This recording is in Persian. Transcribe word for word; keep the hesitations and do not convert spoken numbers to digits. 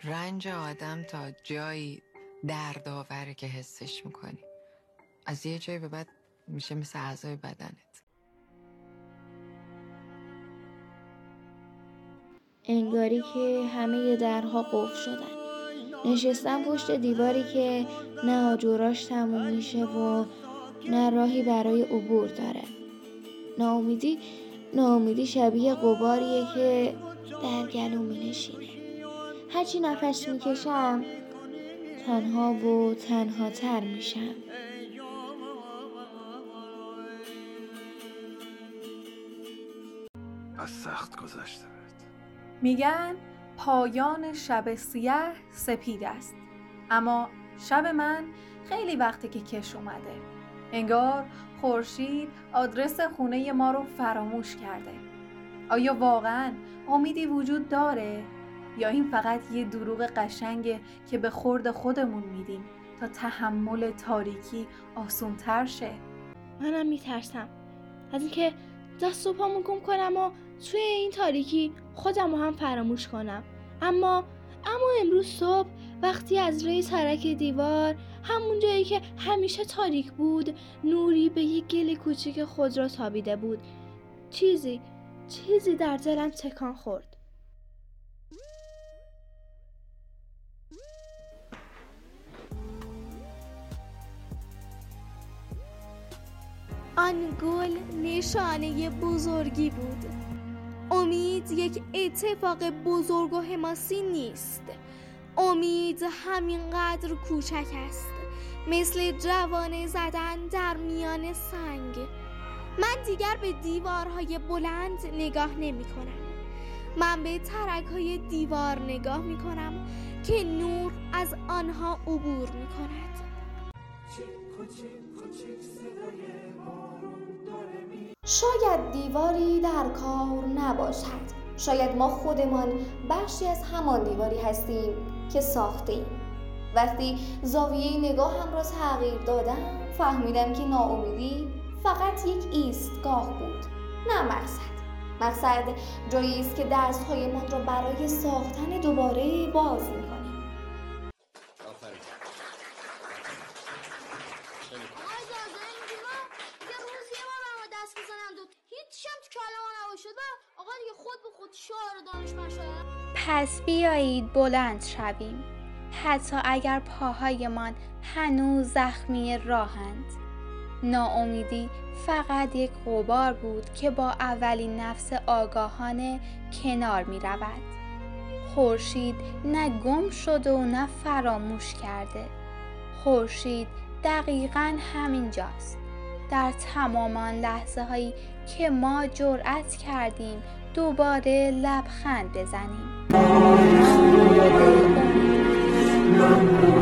رنج آدم تا جایی دردآوره که حسش میکنی. از یه جایی به بعد میشه مثل اعضای بدنت. انگاری که همه درها قفل شدن. نشستم پشت دیواری که نه آجوراش تموم میشه و نه راهی برای عبور داره. ناامیدی ناامیدی شبیه غباریه که در گلو می نشینه. هرچی نفس میکشم تنها و تنها تر میشم. از سخت گذشته بهت. میگن پایان شب سیاه سپید است، اما شب من خیلی وقته که کش اومده. انگار خورشید آدرس خونه ما رو فراموش کرده. آیا واقعاً امیدی وجود داره؟ یا این فقط یه دروغ قشنگه که به خورد خودمون میدیم تا تحمل تاریکی آسون‌تر شه؟ منم میترسم از اینکه دست و پامو گم کنم و توی این تاریکی خودم رو هم فراموش کنم. اما اما امروز صبح وقتی از روی ترک دیوار، همون جایی که همیشه تاریک بود، نوری به یک گل کوچیک خود را تابیده بود، چیزی چیزی در دلم تکان خورد. آن گل نشانه بزرگی بود. امید یک اتفاق بزرگ و حماسی نیست. امید همینقدر کوچک است، مثل جوانه زدن در میان سنگ. من دیگر به دیوارهای بلند نگاه نمی کنم. من به ترک‌های دیوار نگاه می کنم که نور از آنها عبور می کند. شاید دیواری در کار نباشد. شاید ما خودمان بخشی از همان دیواری هستیم که ساختیم. وقتی زاویه نگاهم را تغییر دادم، فهمیدم که ناامیدی فقط یک ایستگاه بود، نه مقصد. مقصد جایی است که دست‌هایمان را برای ساختن دوباره باز می‌کنیم. آقا دیگه خود به خود شاعر و دانشمند شدن. پس بیایید بلند شویم، حتی اگر پاهایمان هنوز زخمی راهند. ناامیدی فقط یک غبار بود که با اولین نفس آگاهانه کنار می رود. خورشید نه گم شده و نه فراموش کرده. خورشید دقیقاً همینجاست، در تمام آن لحظه هایی که ما جرأت کردیم دوباره لبخند بزنیم.